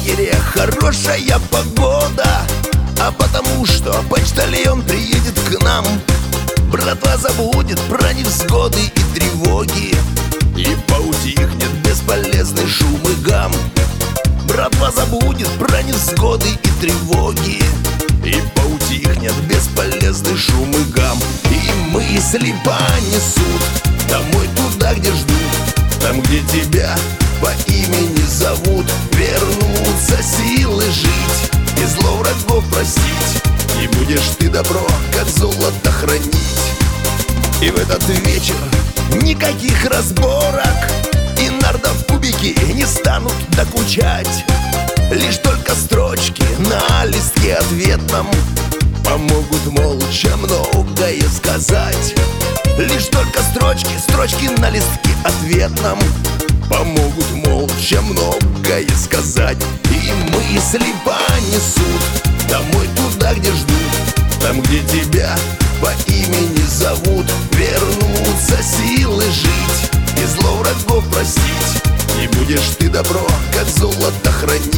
лагере хорошая погода, а потому что почтальон приедет к нам. Братва забудет про невзгоды и тревоги, и поутихнет бесполезный шум и гам. Братва забудет про невзгоды и тревоги, и поутихнет бесполезный шум и гам. И мысли понесут домой туда, где ждут, там, где тебя по имени зовут. Вернутся силы жить и зло врагов простить, и будешь ты добро, как золото, хранить. И в этот вечер никаких разборок, и нардов кубики не станут докучать. Лишь только строчки на листке ответном помогут молча многое сказать. Лишь только строчки на листке ответном помогут молча многое сказать. И мысли понесут домой туда, где ждут, там, где тебя по имени зовут. Вернутся силы жить и зло врагов простить, и будешь ты добро, как золото, хранить.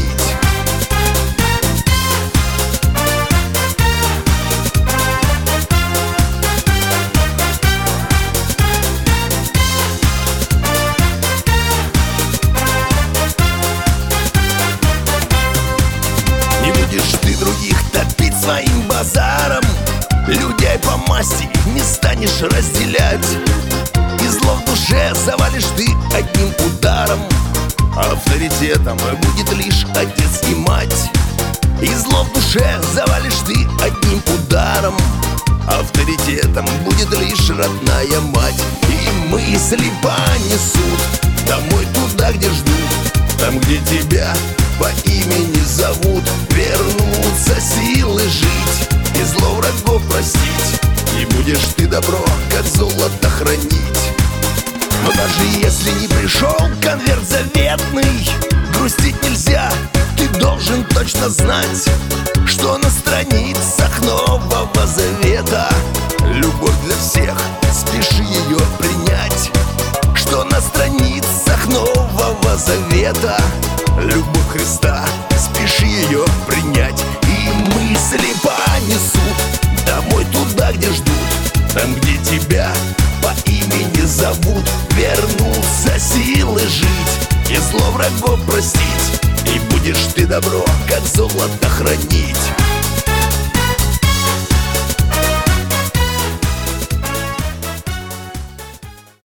Не будешь ты других топить своим базаром, людей по масти не станешь разделять, и зло в душе завалишь ты одним ударом. Авторитетом будет лишь отец и мать, и зло в душе завалишь ты одним ударом. Авторитетом будет лишь родная мать. И мысли понесут домой туда, где ждут, там, где тебя по имени зовут. Вернутся силы жить и зло врагов простить, и будешь ты добро, как золото, хранить. Но даже если не пришел конверт заветный, грустить нельзя, ты должен точно знать, что на страницах Нового Завета любовь для всех, спеши ее принять. Что на страницах Нового Завета любовь Христа, спеши ее принять. И мысли понесут домой туда, где ждут, там, где тебя по имени зовут. Вернутся силы жить и зло врагов простить, и будешь ты добро, как золото, хранить.